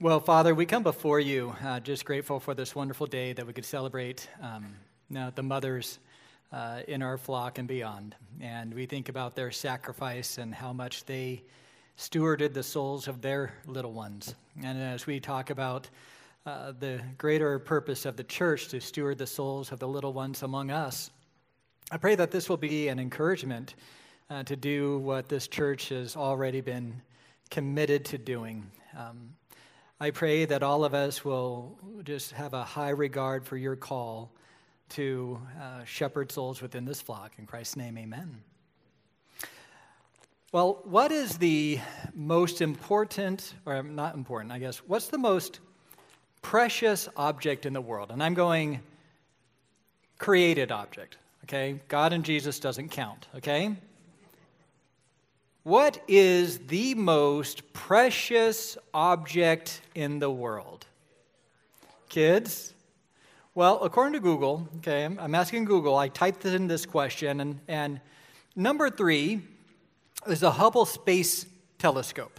Well, Father, we come before you just grateful for this wonderful day that we could celebrate the mothers in our flock and beyond. And we think about their sacrifice and how much they stewarded the souls of their little ones. And as we talk about the greater purpose of the church to steward the souls of the little ones among us, I pray that this will be an encouragement to do what this church has already been committed to doing. I pray that all of us will just have a high regard for your call to shepherd souls within this flock. In Christ's name, amen. Well, what is the most important, or not important, I guess, what's the most precious object in the world? And I'm going created object, okay? God and Jesus doesn't count, okay? What is the most precious object in the world? Kids? Well, according to Google, okay, I'm asking Google, I typed in this question, and number 3 is the Hubble Space Telescope.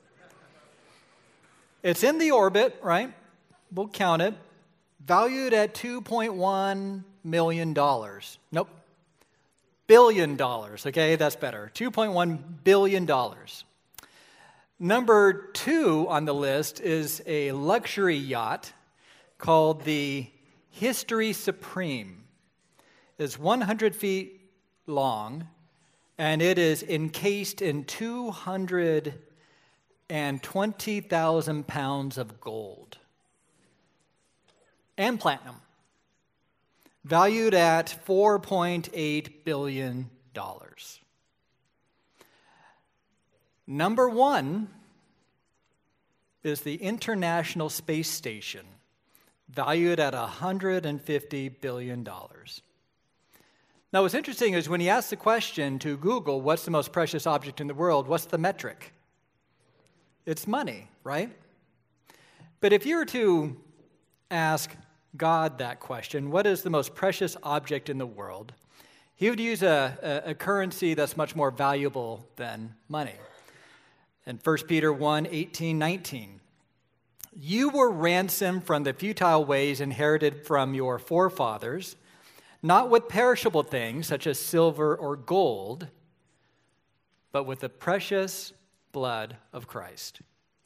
It's in the orbit, right? We'll count it. Valued at $2.1 million. Nope. $1 billion, okay? That's better. $2.1 billion. Number 2 on the list is a luxury yacht called the History Supreme. It's 100 feet long, and it is encased in 220,000 pounds of gold and platinum, valued at $4.8 billion. Number 1 is the International Space Station, valued at $150 billion. Now, what's interesting is when you ask the question to Google, what's the most precious object in the world, what's the metric? It's money, right? But if you were to ask God that question, what is the most precious object in the world, he would use a currency that's much more valuable than money. In 1 Peter 1, 18, 19, you were ransomed from the futile ways inherited from your forefathers, not with perishable things such as silver or gold, but with the precious blood of Christ.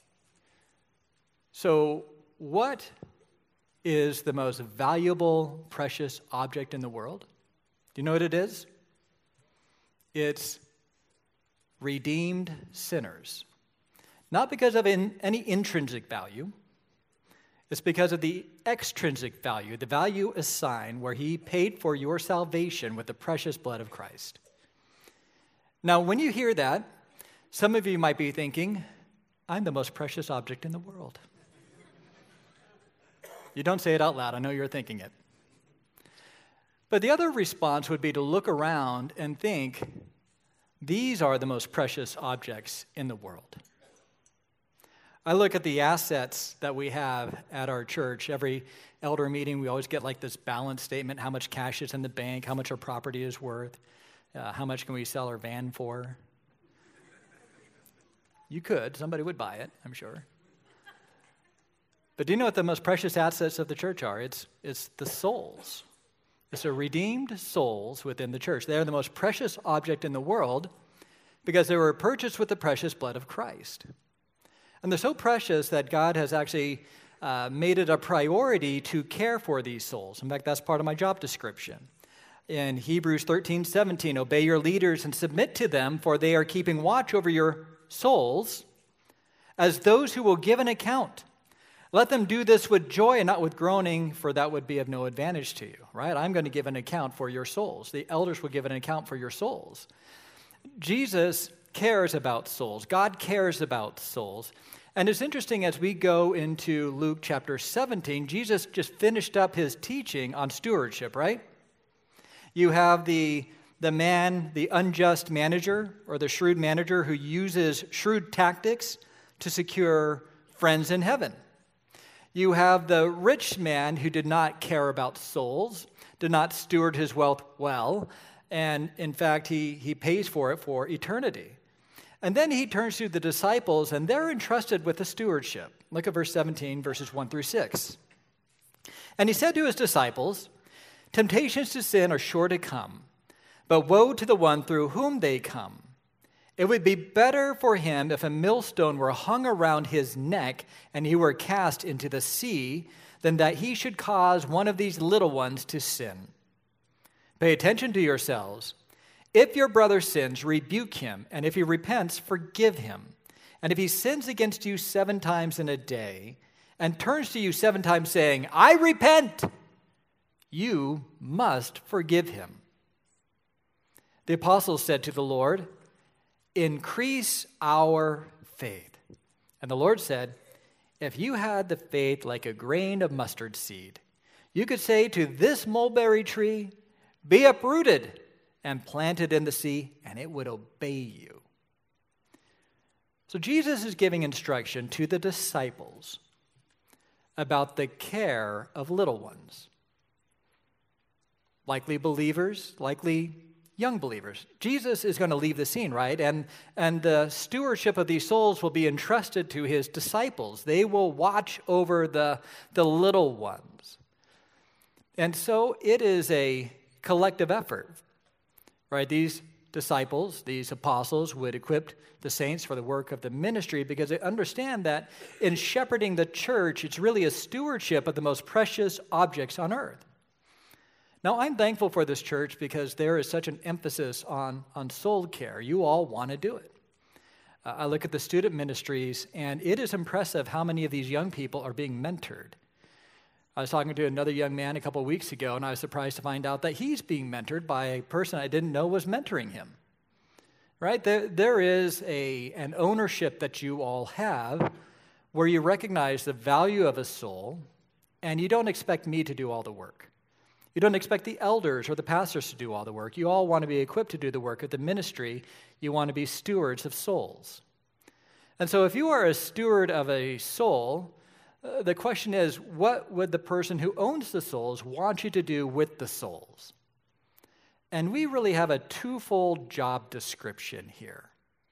So what is the most valuable, precious object in the world? Do you know what it is? It's redeemed sinners. Not because of any intrinsic value. It's because of the extrinsic value, the value assigned where he paid for your salvation with the precious blood of Christ. Now, when you hear that, some of you might be thinking, I'm the most precious object in the world. You don't say it out loud. I know you're thinking it. But the other response would be to look around and think, these are the most precious objects in the world. I look at the assets that we have at our church. Every elder meeting, we always get like this balance statement, how much cash is in the bank, how much our property is worth, how much can we sell our van for. You could. Somebody would buy it, I'm sure. But do you know what the most precious assets of the church are? It's the souls. It's the redeemed souls within the church. They are the most precious object in the world because they were purchased with the precious blood of Christ. And they're so precious that God has actually made it a priority to care for these souls. In fact, that's part of my job description. In Hebrews 13:17, obey your leaders and submit to them, for they are keeping watch over your souls as those who will give an account. Let them do this with joy and not with groaning, for that would be of no advantage to you, right? I'm going to give an account for your souls. The elders will give an account for your souls. Jesus cares about souls. God cares about souls. And it's interesting as we go into Luke chapter 17, Jesus just finished up his teaching on stewardship, right? You have the man, the unjust manager or the shrewd manager who uses shrewd tactics to secure friends in heaven. You have the rich man who did not care about souls, did not steward his wealth well, and in fact, he pays for it for eternity. And then he turns to the disciples, and they're entrusted with the stewardship. Look at verse 17, verses 1 through 6. And he said to his disciples, "Temptations to sin are sure to come, but woe to the one through whom they come. It would be better for him if a millstone were hung around his neck and he were cast into the sea than that he should cause one of these little ones to sin. Pay attention to yourselves. If your brother sins, rebuke him, and if he repents, forgive him. And if he sins against you 7 times in a day and turns to you 7 times saying, 'I repent,' you must forgive him." The apostles said to the Lord, "Increase our faith." And the Lord said, "If you had the faith like a grain of mustard seed, you could say to this mulberry tree, 'Be uprooted and planted in the sea,' and it would obey you." So Jesus is giving instruction to the disciples about the care of little ones. Likely believers, likely young believers. Jesus is going to leave the scene, right? And the stewardship of these souls will be entrusted to his disciples. They will watch over the little ones. And so it is a collective effort, right? These disciples, these apostles would equip the saints for the work of the ministry because they understand that in shepherding the church, it's really a stewardship of the most precious objects on earth. Now, I'm thankful for this church because there is such an emphasis on soul care. You all want to do it. I look at the student ministries, and it is impressive how many of these young people are being mentored. I was talking to another young man a couple of weeks ago, and I was surprised to find out that he's being mentored by a person I didn't know was mentoring him. Right? There is an ownership that you all have where you recognize the value of a soul, and you don't expect me to do all the work. You don't expect the elders or the pastors to do all the work. You all want to be equipped to do the work of the ministry. You want to be stewards of souls. And so if you are a steward of a soul, the question is, what would the person who owns the souls want you to do with the souls? And we really have a twofold job description here.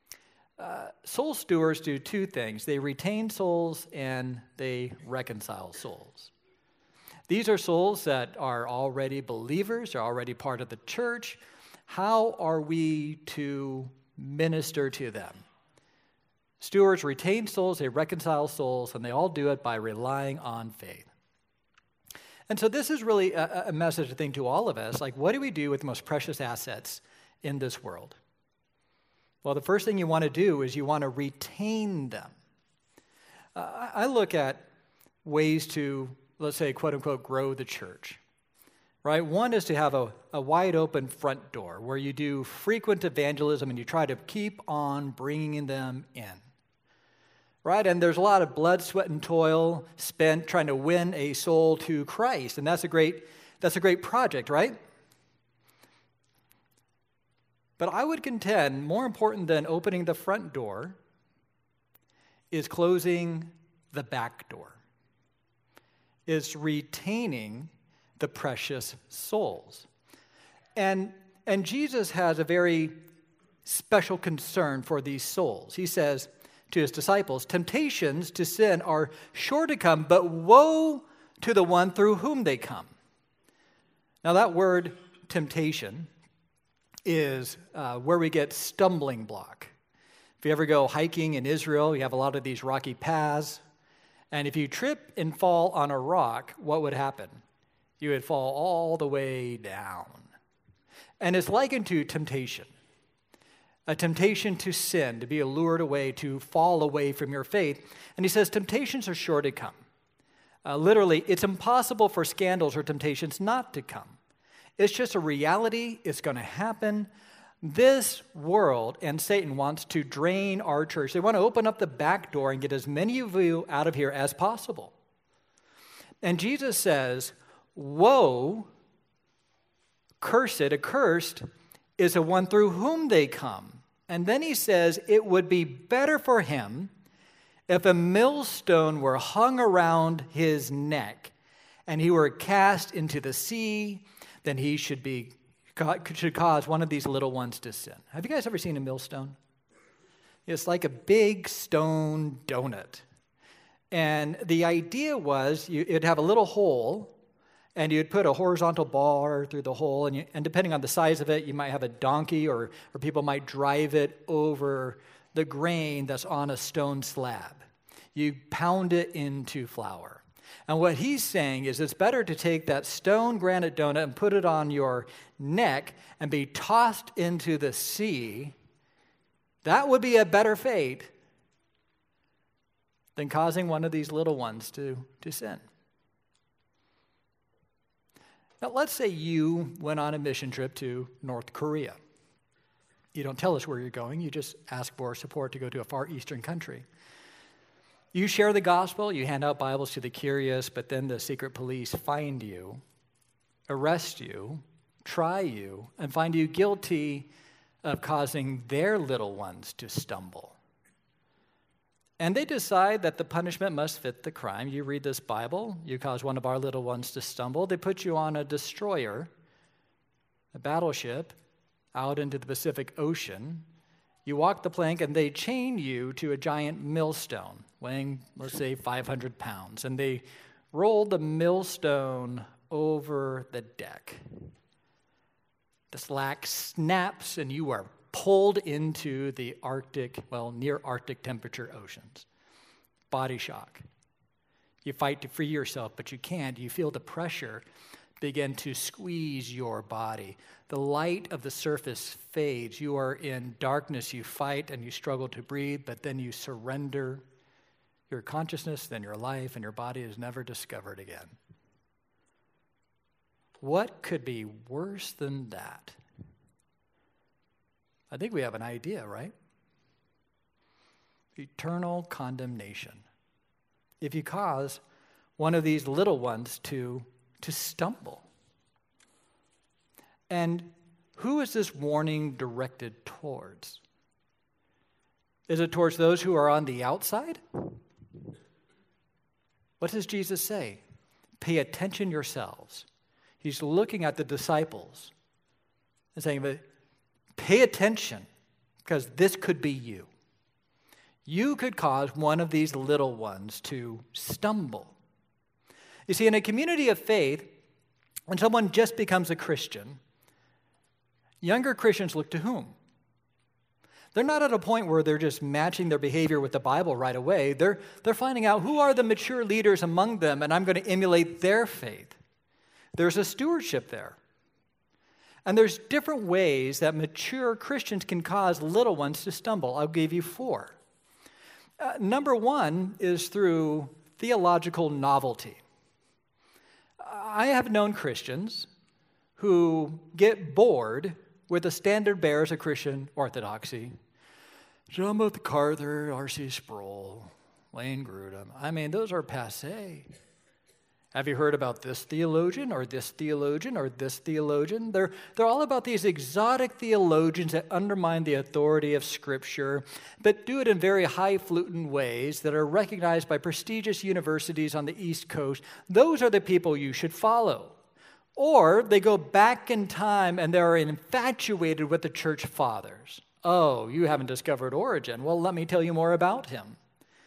Soul stewards do 2 things. They retain souls and they reconcile souls. These are souls that are already believers, are already part of the church. How are we to minister to them? Stewards retain souls, they reconcile souls, and they all do it by relying on faith. And so this is really a message, I think, to all of us. Like, what do we do with the most precious assets in this world? Well, the first thing you want to do is you want to retain them. I look at ways to, let's say, quote unquote, grow the church, right? One is to have a wide open front door where you do frequent evangelism and you try to keep on bringing them in, right? And there's a lot of blood, sweat, and toil spent trying to win a soul to Christ. And that's a great project, right? But I would contend more important than opening the front door is closing the back door. Is retaining the precious souls. And Jesus has a very special concern for these souls. He says to his disciples, "Temptations to sin are sure to come, but woe to the one through whom they come." Now that word temptation is where we get stumbling block. If you ever go hiking in Israel, you have a lot of these rocky paths. And if you trip and fall on a rock, what would happen? You would fall all the way down. And it's likened to temptation. A temptation to sin, to be allured away, to fall away from your faith. And he says temptations are sure to come. Literally, it's impossible for scandals or temptations not to come. It's just a reality. It's going to happen. This world and Satan wants to drain our church. They want to open up the back door and get as many of you out of here as possible. And Jesus says, woe, accursed is the one through whom they come. And then he says, it would be better for him if a millstone were hung around his neck and he were cast into the sea, then he should cause one of these little ones to sin. Have you guys ever seen a millstone? It's like a big stone donut. And the idea was it'd have a little hole, and you'd put a horizontal bar through the hole, and depending on the size of it, you might have a donkey or people might drive it over the grain that's on a stone slab. You pound it into flour. And what he's saying is it's better to take that stone granite donut and put it on your neck and be tossed into the sea. That would be a better fate than causing one of these little ones to sin. Now, let's say you went on a mission trip to North Korea. You don't tell us where you're going. You just ask for support to go to a far eastern country. You share the gospel. You hand out Bibles to the curious, but then the secret police find you, arrest you, try you, and find you guilty of causing their little ones to stumble. And they decide that the punishment must fit the crime. You read this Bible, you cause one of our little ones to stumble. They put you on a destroyer, a battleship, out into the Pacific Ocean. You walk the plank, and they chain you to a giant millstone, weighing, let's say, 500 pounds. And they roll the millstone over the deck. The slack snaps, and you are pulled into the Arctic, near Arctic temperature oceans. Body shock. You fight to free yourself, but you can't. You feel the pressure begin to squeeze your body. The light of the surface fades. You are in darkness. You fight and you struggle to breathe, but then you surrender your consciousness, then your life, and your body is never discovered again. What could be worse than that? I think we have an idea, right? Eternal condemnation. If you cause one of these little ones to stumble. And who is this warning directed towards? Is it towards those who are on the outside? What does Jesus say? Pay attention yourselves. He's looking at the disciples and saying, pay attention, because this could be you. You could cause one of these little ones to stumble. You see, in a community of faith, when someone just becomes a Christian, younger Christians look to whom? They're not at a point where they're just matching their behavior with the Bible right away. They're finding out who are the mature leaders among them, and I'm going to emulate their faith. There's a stewardship there. And there's different ways that mature Christians can cause little ones to stumble. I'll give you 4. Number 1 is through theological novelty. I have known Christians who get bored with the standard bearers of Christian orthodoxy. John MacArthur, R.C. Sproul, Wayne Grudem. I mean, those are passé. Have you heard about this theologian or this theologian or this theologian? They're all about these exotic theologians that undermine the authority of Scripture, but do it in very highfalutin ways that are recognized by prestigious universities on the East Coast. Those are the people you should follow. Or they go back in time and they're infatuated with the church fathers. Oh, you haven't discovered Origen. Well, let me tell you more about him.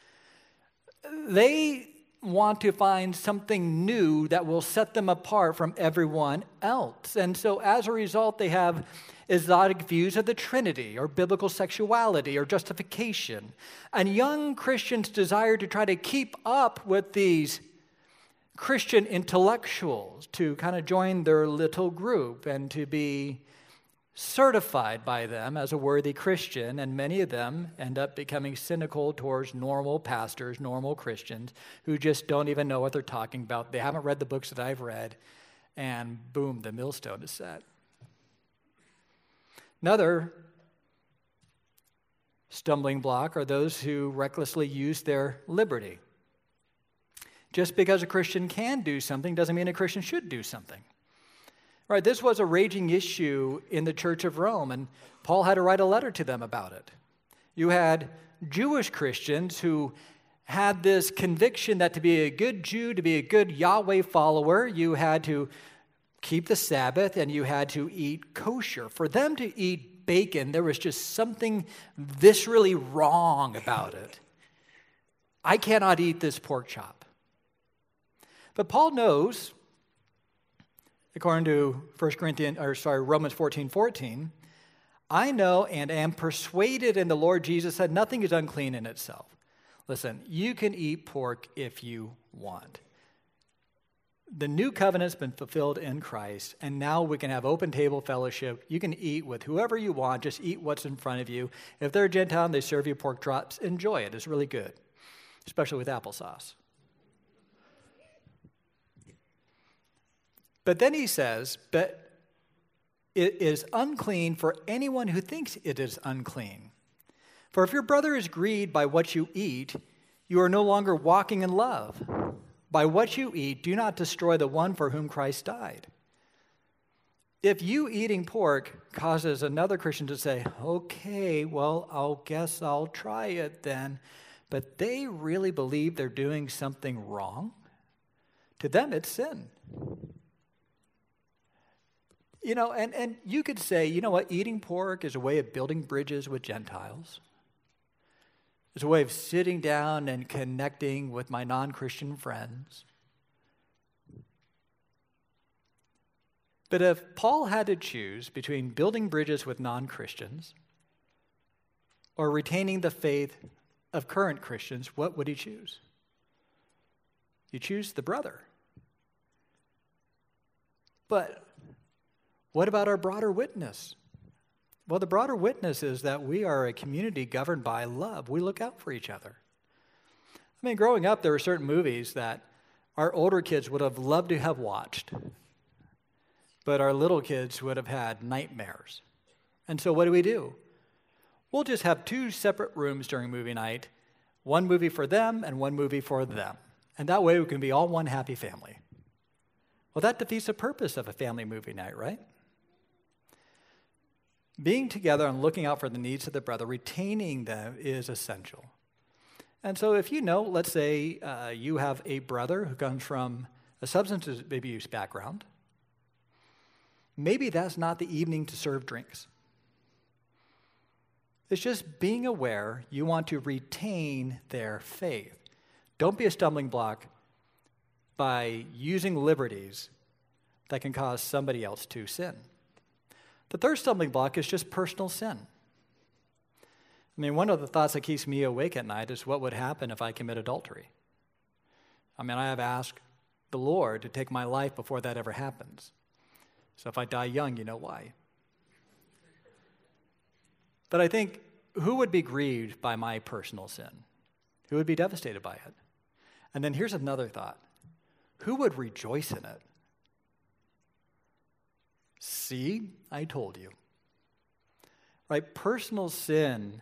They want to find something new that will set them apart from everyone else. And so as a result, they have exotic views of the Trinity or biblical sexuality or justification. And young Christians desire to try to keep up with these Christian intellectuals, to kind of join their little group and to be certified by them as a worthy Christian, and many of them end up becoming cynical towards normal pastors, normal Christians, who just don't even know what they're talking about. They haven't read the books that I've read, and boom, the millstone is set. Another stumbling block are those who recklessly use their liberty. Just because a Christian can do something doesn't mean a Christian should do something. Right, this was a raging issue in the Church of Rome, and Paul had to write a letter to them about it. You had Jewish Christians who had this conviction that to be a good Jew, to be a good Yahweh follower, you had to keep the Sabbath and you had to eat kosher. For them to eat bacon, there was just something viscerally wrong about it. I cannot eat this pork chop. But Paul knows, according to Romans 14:14, I know and am persuaded in the Lord Jesus that nothing is unclean in itself. Listen, you can eat pork if you want. The new covenant's been fulfilled in Christ, and now we can have open table fellowship. You can eat with whoever you want. Just eat what's in front of you. If they're a Gentile and they serve you pork chops, enjoy it. It's really good, especially with applesauce. But then he says, but it is unclean for anyone who thinks it is unclean. For if your brother is grieved by what you eat, you are no longer walking in love. By what you eat, do not destroy the one for whom Christ died. If you eating pork causes another Christian to say, okay, well, I guess I'll try it then, but they really believe they're doing something wrong, to them it's sin. You know, and you could say, you know what, eating pork is a way of building bridges with Gentiles. It's a way of sitting down and connecting with my non-Christian friends. But if Paul had to choose between building bridges with non-Christians or retaining the faith of current Christians, what would he choose? You choose the brother. But what about our broader witness? Well, the broader witness is that we are a community governed by love. We look out for each other. I mean, growing up, there were certain movies that our older kids would have loved to have watched, but our little kids would have had nightmares. And so what do? We'll just have two separate rooms during movie night, one movie for them and one movie for them. And that way we can be all one happy family. Well, that defeats the purpose of a family movie night, right? Being together and looking out for the needs of the brother, retaining them is essential. And so if you know, let's say you have a brother who comes from a substance abuse background, maybe that's not the evening to serve drinks. It's just being aware you want to retain their faith. Don't be a stumbling block by using liberties that can cause somebody else to sin. The third stumbling block is just personal sin. I mean, one of the thoughts that keeps me awake at night is what would happen if I commit adultery. I mean, I have asked the Lord to take my life before that ever happens. So if I die young, you know why. But I think, who would be grieved by my personal sin? Who would be devastated by it? And then here's another thought. Who would rejoice in it? See, I told you. Right? Personal sin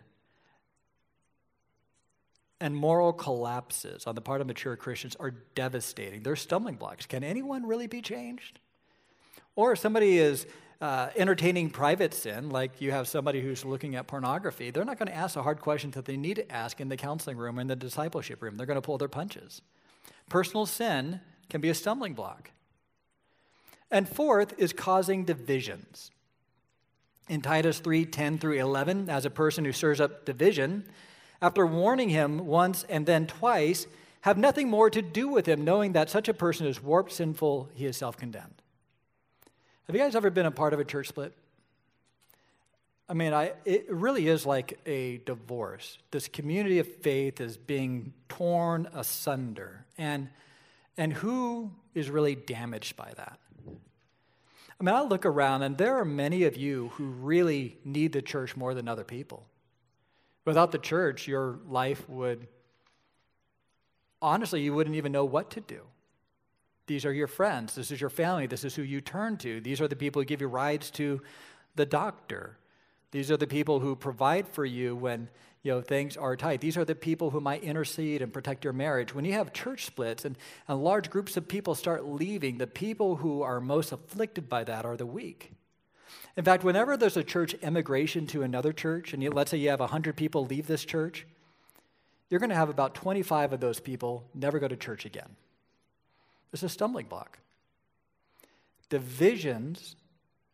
and moral collapses on the part of mature Christians are devastating. They're stumbling blocks. Can anyone really be changed? Or if somebody is entertaining private sin, like you have somebody who's looking at pornography, they're not going to ask the hard questions that they need to ask in the counseling room or in the discipleship room. They're going to pull their punches. Personal sin can be a stumbling block. And fourth is causing divisions. In Titus 3:10-11, as a person who stirs up division, after warning him once and then twice, have nothing more to do with him, knowing that such a person is warped, sinful, he is self-condemned. Have you guys ever been a part of a church split? I mean, it really is like a divorce. This community of faith is being torn asunder. And who is really damaged by that? I mean, I look around, and there are many of you who really need the church more than other people. Without the church, your life would, honestly, you wouldn't even know what to do. These are your friends. This is your family. This is who you turn to. These are the people who give you rides to the doctor. These are the people who provide for you when things are tight. These are the people who might intercede and protect your marriage. When you have church splits and large groups of people start leaving, the people who are most afflicted by that are the weak. In fact, whenever there's a church emigration to another church, and let's say you have 100 people leave this church, you're going to have about 25 of those people never go to church again. It's a stumbling block. Divisions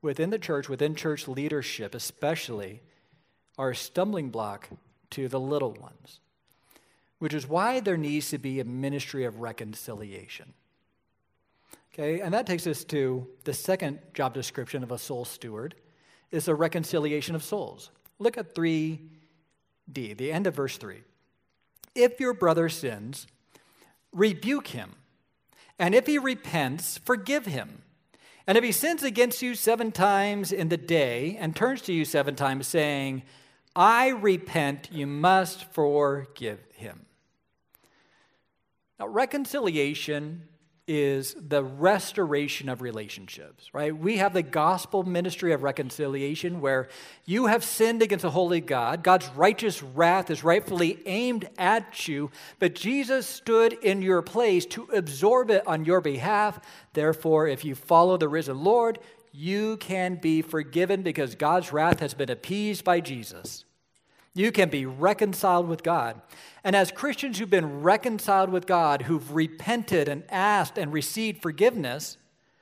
within the church, within church leadership especially, are a stumbling block to the little ones, which is why there needs to be a ministry of reconciliation. Okay, and that takes us to the second job description of a soul steward, is the reconciliation of souls. Look at 3D, the end of verse 3. If your brother sins, rebuke him, and if he repents, forgive him. And if he sins against you 7 times in the day and turns to you 7 times saying, I repent, you must forgive him. Now, reconciliation is the restoration of relationships, right? We have the gospel ministry of reconciliation where you have sinned against a holy God. God's righteous wrath is rightfully aimed at you, but Jesus stood in your place to absorb it on your behalf. Therefore, if you follow the risen Lord, you can be forgiven because God's wrath has been appeased by Jesus. You can be reconciled with God. And as Christians who've been reconciled with God, who've repented and asked and received forgiveness,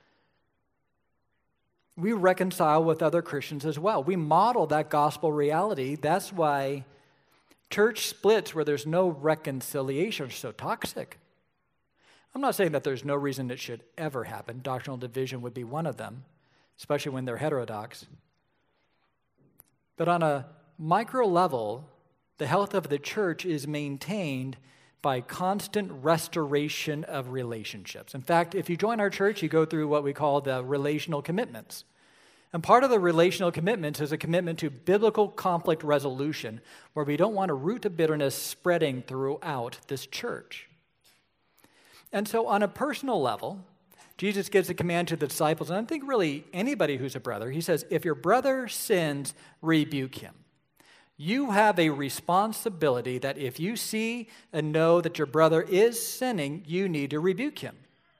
we reconcile with other Christians as well. We model that gospel reality. That's why church splits where there's no reconciliation are so toxic. I'm not saying that there's no reason it should ever happen. Doctrinal division would be one of them, especially when they're heterodox. But on a micro level, the health of the church is maintained by constant restoration of relationships. In fact, if you join our church, you go through what we call the relational commitments. And part of the relational commitments is a commitment to biblical conflict resolution, where we don't want a root of bitterness spreading throughout this church. And so on a personal level, Jesus gives a command to the disciples, and I think really anybody who's a brother. He says, if your brother sins, rebuke him. You have a responsibility that if you see and know that your brother is sinning, you need to rebuke him.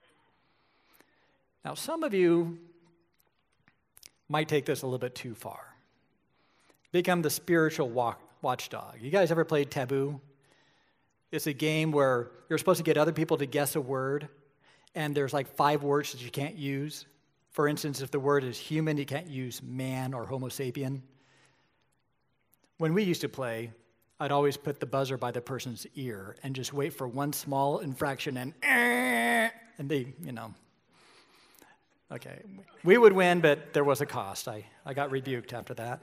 Now, some of you might take this a little bit too far. Become the spiritual watchdog. You guys ever played Taboo? It's a game where you're supposed to get other people to guess a word, and there's like 5 words that you can't use. For instance, if the word is human, you can't use man or homo sapien. When we used to play, I'd always put the buzzer by the person's ear and just wait for one small infraction and they, okay. We would win, but there was a cost. I got rebuked after that.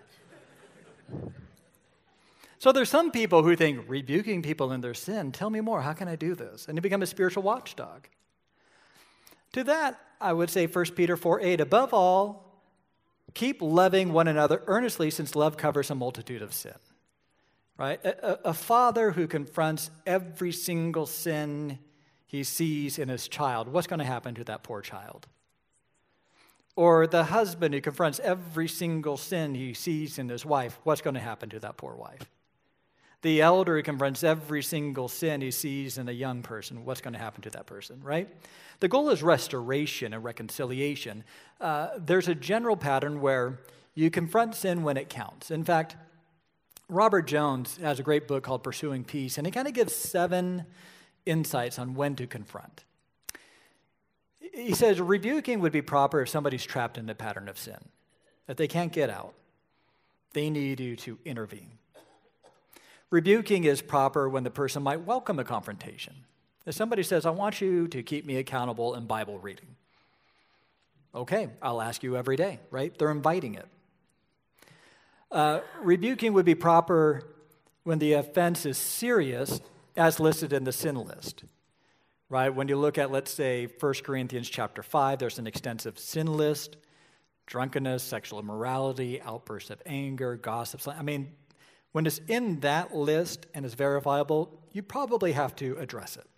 So there's some people who think, rebuking people in their sin, tell me more, how can I do this? And you become a spiritual watchdog. To that, I would say 1 Peter 4:8, above all, keep loving one another earnestly, since love covers a multitude of sin, right? A father who confronts every single sin he sees in his child, what's going to happen to that poor child? Or the husband who confronts every single sin he sees in his wife, what's going to happen to that poor wife? The elder who confronts every single sin he sees in a young person, what's going to happen to that person, right? The goal is restoration and reconciliation. There's a general pattern where you confront sin when it counts. In fact, Robert Jones has a great book called Pursuing Peace, and he kind of gives 7 insights on when to confront. He says rebuking would be proper if somebody's trapped in a pattern of sin, that they can't get out. They need you to intervene. Rebuking is proper when the person might welcome a confrontation. If somebody says, I want you to keep me accountable in Bible reading. Okay, I'll ask you every day, right? They're inviting it. Rebuking would be proper when the offense is serious, as listed in the sin list, right? When you look at, let's say, 1 Corinthians chapter 5, there's an extensive sin list, drunkenness, sexual immorality, outbursts of anger, gossip. When it's in that list and is verifiable, you probably have to address it.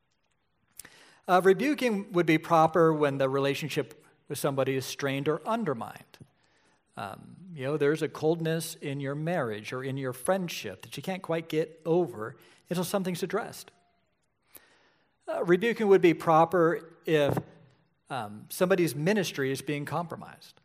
Rebuking would be proper when the relationship with somebody is strained or undermined. There's a coldness in your marriage or in your friendship that you can't quite get over until something's addressed. Rebuking would be proper if somebody's ministry is being compromised.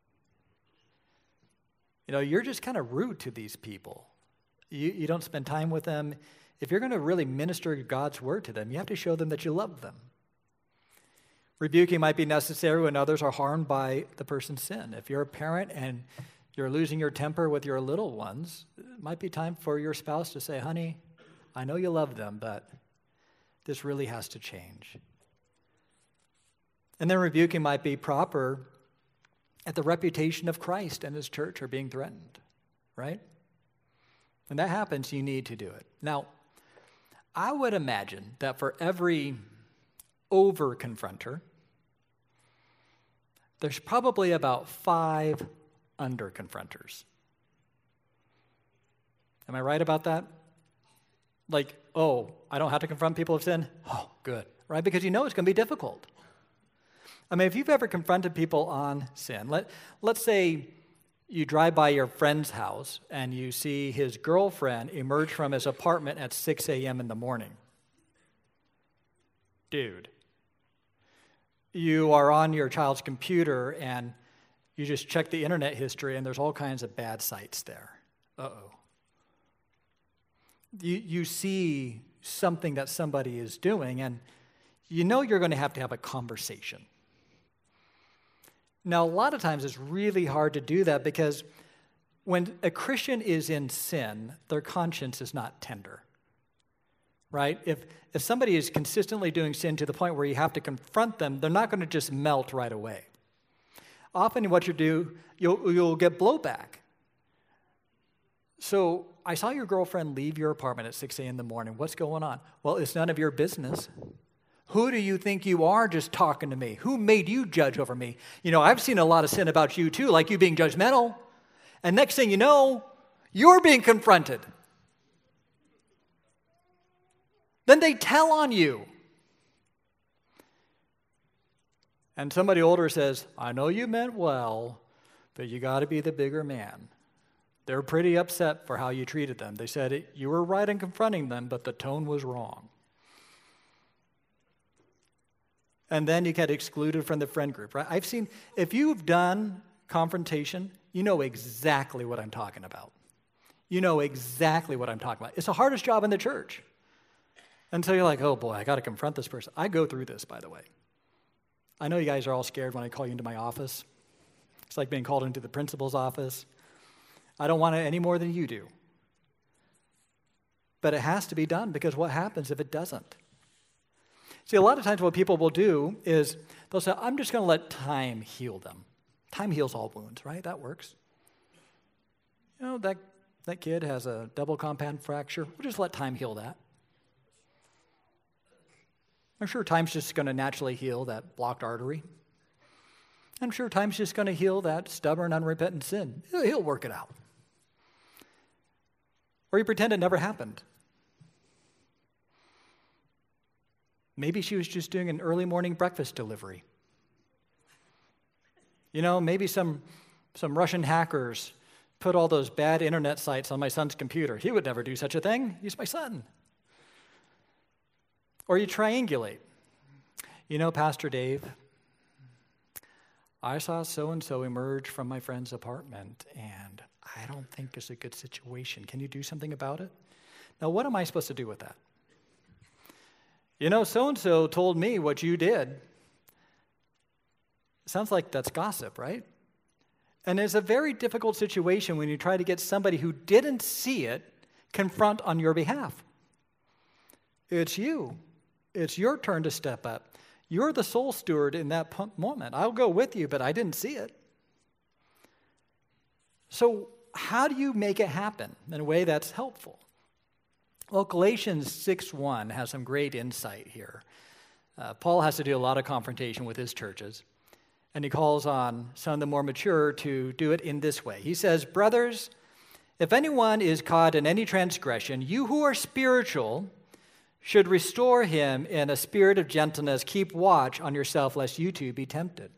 You're just kind of rude to these people. You don't spend time with them. If you're going to really minister God's word to them, you have to show them that you love them. Rebuking might be necessary when others are harmed by the person's sin. If you're a parent and you're losing your temper with your little ones, it might be time for your spouse to say, honey, I know you love them, but this really has to change. And then rebuking might be proper at the reputation of Christ and his church are being threatened, right? When that happens, you need to do it. Now, I would imagine that for every over-confronter, there's probably about 5 under-confronters. Am I right about that? Like, oh, I don't have to confront people of sin? Oh, good, right? Because you know it's going to be difficult. I mean, if you've ever confronted people on sin, let's say you drive by your friend's house and you see his girlfriend emerge from his apartment at 6 a.m. in the morning. Dude, you are on your child's computer and you just check the internet history and there's all kinds of bad sites there. Uh-oh. You see something that somebody is doing and you know you're going to have a conversation. Now, a lot of times it's really hard to do that because when a Christian is in sin, their conscience is not tender, right? If somebody is consistently doing sin to the point where you have to confront them, they're not going to just melt right away. Often what you do, you'll get blowback. So, I saw your girlfriend leave your apartment at 6 a.m. in the morning. What's going on? Well, it's none of your business. Who do you think you are just talking to me? Who made you judge over me? You know, I've seen a lot of sin about you too, like you being judgmental. And next thing you know, you're being confronted. Then they tell on you. And somebody older says, I know you meant well, but you got to be the bigger man. They're pretty upset for how you treated them. They said you were right in confronting them, but the tone was wrong. And then you get excluded from the friend group, right? I've seen, if you've done confrontation, you know exactly what I'm talking about. You know exactly what I'm talking about. It's the hardest job in the church. And so you're like, oh boy, I got to confront this person. I go through this, by the way. I know you guys are all scared when I call you into my office. It's like being called into the principal's office. I don't want it any more than you do. But it has to be done because what happens if it doesn't? See, a lot of times what people will do is they'll say, I'm just going to let time heal them. Time heals all wounds, right? That works. You know, that kid has a double compound fracture. We'll just let time heal that. I'm sure time's just going to naturally heal that blocked artery. I'm sure time's just going to heal that stubborn, unrepentant sin. He'll work it out. Or you pretend it never happened. Maybe she was just doing an early morning breakfast delivery. You know, maybe some Russian hackers put all those bad internet sites on my son's computer. He would never do such a thing. He's my son. Or you triangulate. You know, Pastor Dave, I saw so-and-so emerge from my friend's apartment, and I don't think it's a good situation. Can you do something about it? Now, what am I supposed to do with that? You know, so-and-so told me what you did. Sounds like that's gossip, right? And it's a very difficult situation when you try to get somebody who didn't see it confront on your behalf. It's you. It's your turn to step up. You're the sole steward in that moment. I'll go with you, but I didn't see it. So how do you make it happen in a way that's helpful? Well, Galatians 6:1 has some great insight here. Paul has to do a lot of confrontation with his churches, and he calls on some of the more mature to do it in this way. He says, brothers, if anyone is caught in any transgression, you who are spiritual should restore him in a spirit of gentleness. Keep watch on yourself, lest you too be tempted.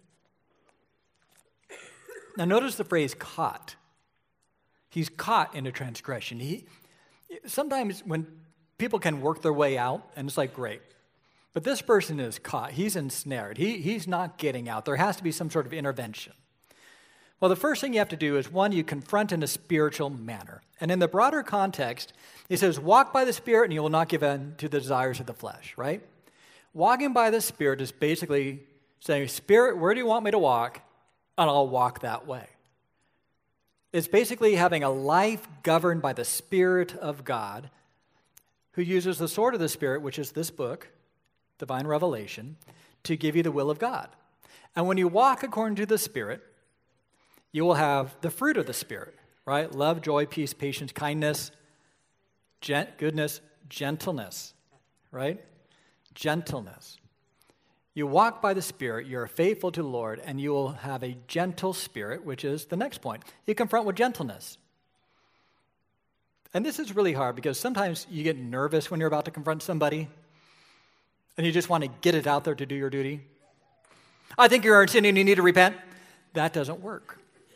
Now notice the phrase caught. He's caught in a transgression. Sometimes when people can work their way out, and it's like, great. But this person is caught. He's ensnared. He's not getting out. There has to be some sort of intervention. Well, the first thing you have to do is, one, you confront in a spiritual manner. And in the broader context, he says, walk by the Spirit and you will not give in to the desires of the flesh, right? Walking by the Spirit is basically saying, Spirit, where do you want me to walk? And I'll walk that way. It's basically having a life governed by the Spirit of God, who uses the sword of the Spirit, which is this book, Divine Revelation, to give you the will of God. And when you walk according to the Spirit, you will have the fruit of the Spirit, right? Love, joy, peace, patience, kindness, goodness, gentleness, right? Gentleness. You walk by the Spirit, you're faithful to the Lord, and you will have a gentle spirit, which is the next point. You confront with gentleness. And this is really hard because sometimes you get nervous when you're about to confront somebody, and you just want to get it out there to do your duty. I think you're sinning and you need to repent. That doesn't work.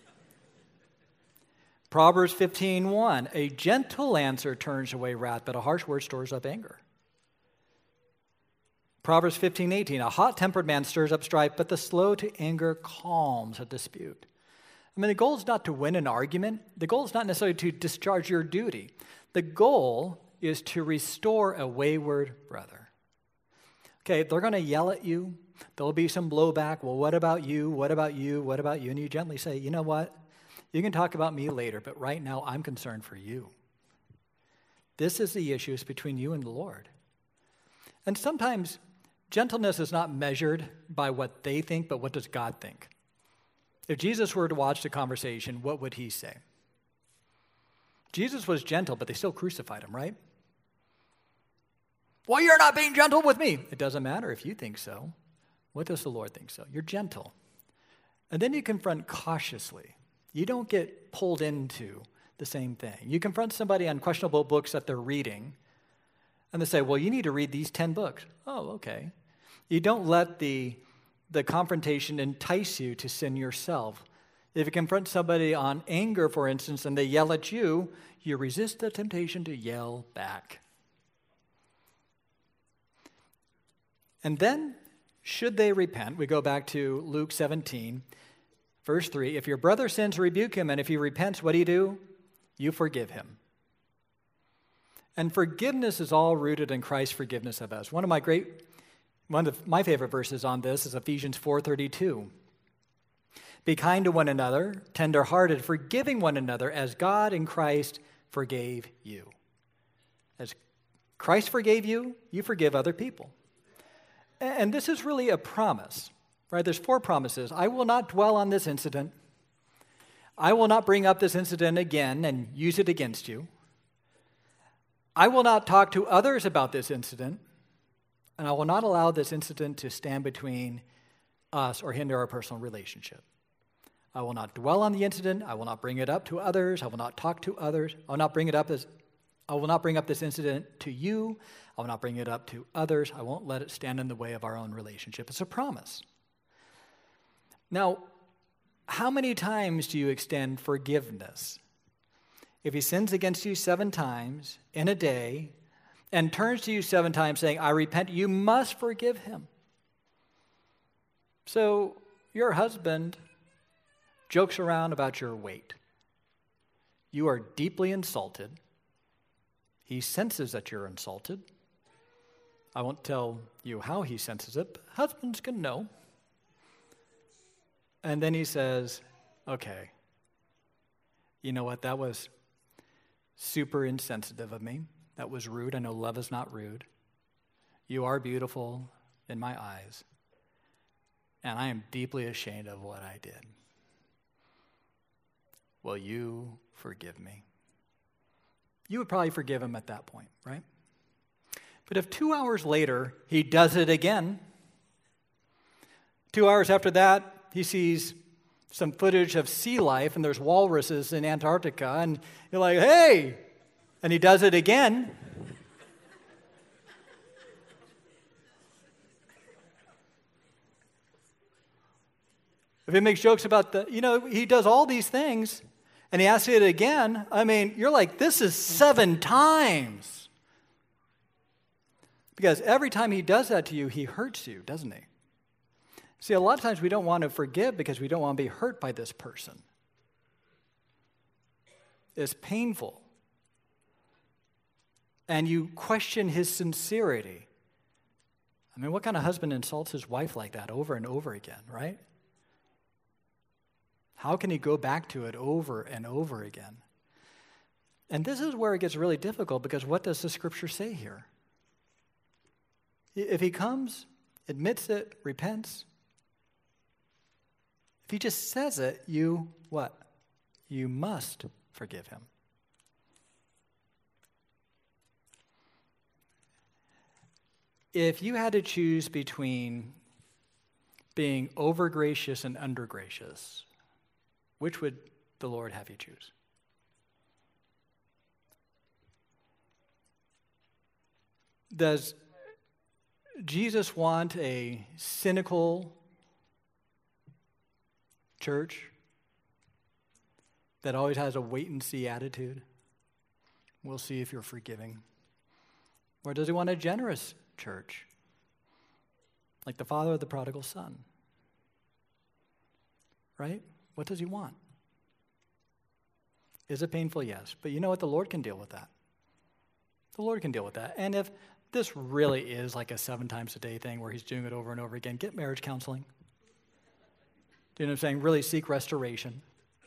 Proverbs 15:1, a gentle answer turns away wrath, but a harsh word stores up anger. Proverbs 15:18, a hot-tempered man stirs up strife, but the slow to anger calms a dispute. I mean, the goal is not to win an argument. The goal is not necessarily to discharge your duty. The goal is to restore a wayward brother. Okay, they're going to yell at you. There'll be some blowback. Well, what about you? What about you? What about you? And you gently say, you know what? You can talk about me later, but right now I'm concerned for you. This is the issue. It's between you and the Lord. And sometimes gentleness is not measured by what they think, but what does God think? If Jesus were to watch the conversation, what would he say? Jesus was gentle, but they still crucified him, right? Well, you're not being gentle with me. It doesn't matter if you think so. What does the Lord think so? You're gentle. And then you confront cautiously. You don't get pulled into the same thing. You confront somebody on questionable books that they're reading, and they say, well, you need to read these 10 books. Oh, okay. You don't let the confrontation entice you to sin yourself. If you confront somebody on anger, for instance, and they yell at you, you resist the temptation to yell back. And then, should they repent, we go back to Luke 17, verse 3. If your brother sins, rebuke him, and if he repents, what do? You forgive him. And forgiveness is all rooted in Christ's forgiveness of us. One of my favorite verses on this is Ephesians 4:32. Be kind to one another, tender-hearted, forgiving one another as God in Christ forgave you. As Christ forgave you, you forgive other people. And this is really a promise, right? There's 4 promises. I will not dwell on this incident. I will not bring up this incident again and use it against you. I will not talk to others about this incident, and I will not allow this incident to stand between us or hinder our personal relationship. I will not dwell on the incident. I will not bring it up to others. I will not talk to others. I will not bring up this incident to you. I will not bring it up to others. I won't let it stand in the way of our own relationship. It's a promise. Now, how many times do you extend forgiveness? If he sins against you 7 times in a day and turns to you 7 times saying, I repent, you must forgive him. So your husband jokes around about your weight. You are deeply insulted. He senses that you're insulted. I won't tell you how he senses it, but husbands can know. And then he says, okay, you know what, that was super insensitive of me. That was rude. I know love is not rude. You are beautiful in my eyes, and I am deeply ashamed of what I did. Will you forgive me? You would probably forgive him at that point, right? But if 2 hours later he does it again, 2 hours after that, he sees some footage of sea life, and there's walruses in Antarctica, and you're like, hey! And he does it again. If he makes jokes about he does all these things, and he asks it again, I mean, you're like, this is 7 times. Because every time he does that to you, he hurts you, doesn't he? See, a lot of times we don't want to forgive because we don't want to be hurt by this person. It's painful. And you question his sincerity. I mean, what kind of husband insults his wife like that over and over again, right? How can he go back to it over and over again? And this is where it gets really difficult, because what does the scripture say here? If he comes, admits it, repents, if he just says it, you what? You must forgive him. If you had to choose between being over-gracious and under-gracious, which would the Lord have you choose? Does Jesus want a cynical church that always has a wait-and-see attitude? We'll see if you're forgiving. Or does he want a generous church, like the father of the prodigal son? Right? What does he want? Is it painful? Yes. But you know what? The Lord can deal with that. The Lord can deal with that. And if this really is like a 7 times a day thing where he's doing it over and over again, get marriage counseling. Do you know what I'm saying? Really seek restoration.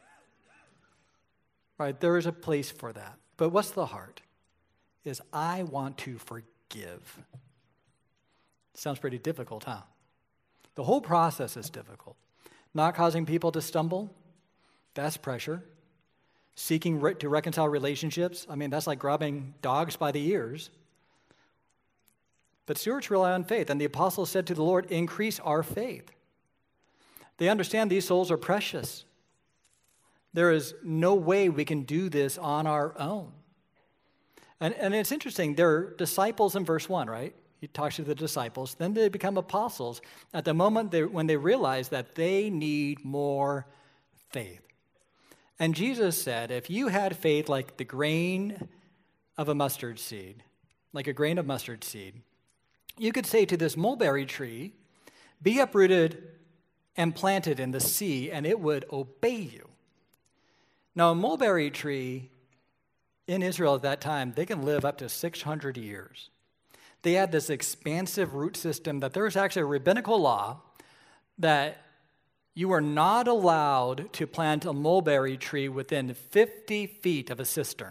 Right? There is a place for that. But what's the heart? Is I want to forgive. Sounds pretty difficult, huh? The whole process is difficult. Not causing people to stumble, that's pressure. Seeking to reconcile relationships, I mean, that's like grabbing dogs by the ears. But stewards rely on faith, and the apostles said to the Lord, increase our faith. They understand these souls are precious. There is no way we can do this on our own. And it's interesting, they're disciples in verse 1, right? He talks to the disciples. Then they become apostles at the moment when they realize that they need more faith. And Jesus said, if you had faith like the grain of a mustard seed, like a grain of mustard seed, you could say to this mulberry tree, be uprooted and planted in the sea, and it would obey you. Now, a mulberry tree in Israel at that time, they can live up to 600 years. They had this expansive root system that there was actually a rabbinical law that you were not allowed to plant a mulberry tree within 50 feet of a cistern.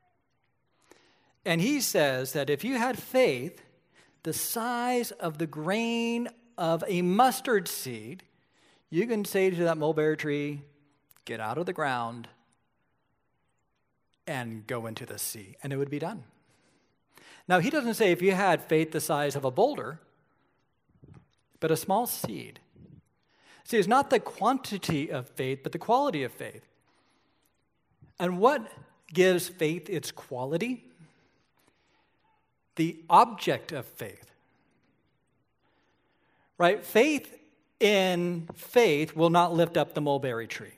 And he says that if you had faith the size of the grain of a mustard seed, you can say to that mulberry tree, get out of the ground and go into the sea, and it would be done. Now, he doesn't say if you had faith the size of a boulder, but a small seed. See, it's not the quantity of faith, but the quality of faith. And what gives faith its quality? The object of faith. Right? Faith in faith will not lift up the mulberry tree.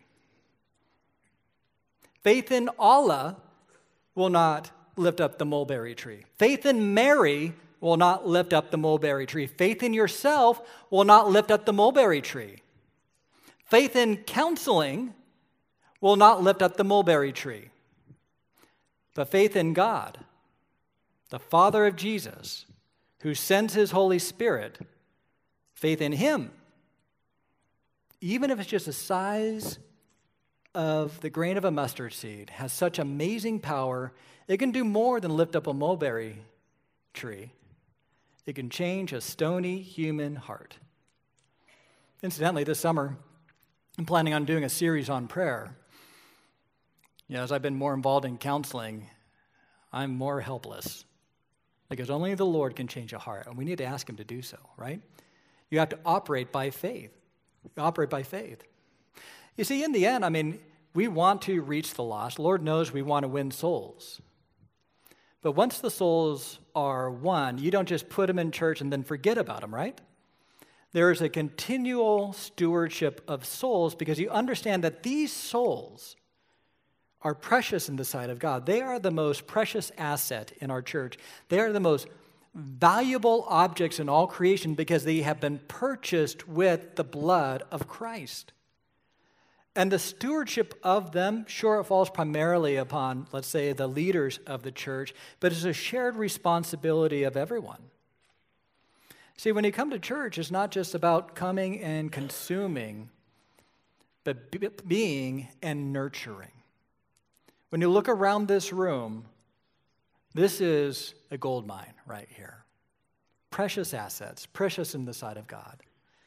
Faith in Allah will not lift up the mulberry tree. Faith in Mary will not lift up the mulberry tree. Faith in yourself will not lift up the mulberry tree. Faith in counseling will not lift up the mulberry tree. But faith in God, the Father of Jesus, who sends his Holy Spirit, faith in him, even if it's just the size of the grain of a mustard seed, has such amazing power. It can do more than lift up a mulberry tree. It can change a stony human heart. Incidentally, this summer, I'm planning on doing a series on prayer. As I've been more involved in counseling, I'm more helpless because only the Lord can change a heart, and we need to ask him to do so, right? You have to operate by faith. Operate by faith. You see, in the end, we want to reach the lost. Lord knows we want to win souls. But once the souls are won, you don't just put them in church and then forget about them, right? There is a continual stewardship of souls because you understand that these souls are precious in the sight of God. They are the most precious asset in our church. They are the most valuable objects in all creation because they have been purchased with the blood of Christ. And the stewardship of them, sure, it falls primarily upon, let's say, the leaders of the church, but it's a shared responsibility of everyone. See, when you come to church, it's not just about coming and consuming, but being and nurturing. When you look around this room, this is a gold mine right here. Precious assets, precious in the sight of God.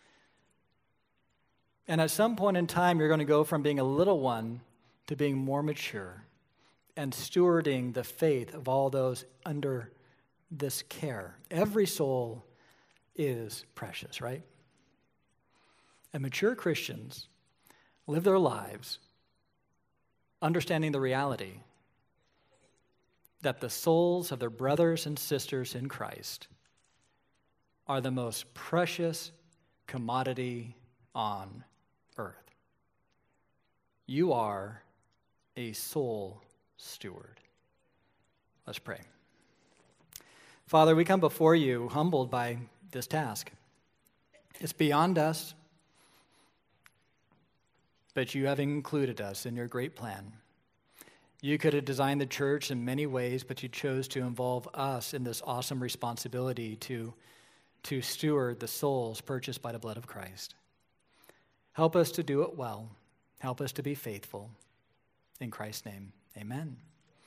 And at some point in time, you're going to go from being a little one to being more mature and stewarding the faith of all those under this care. Every soul is precious, right? And mature Christians live their lives understanding the reality that the souls of their brothers and sisters in Christ are the most precious commodity on earth. You are a soul steward. Let's pray. Father, we come before you humbled by this task. It's beyond us, but you have included us in your great plan. You could have designed the church in many ways, but you chose to involve us in this awesome responsibility to steward the souls purchased by the blood of Christ. Help us to do it well. Help us to be faithful. In Christ's name, amen.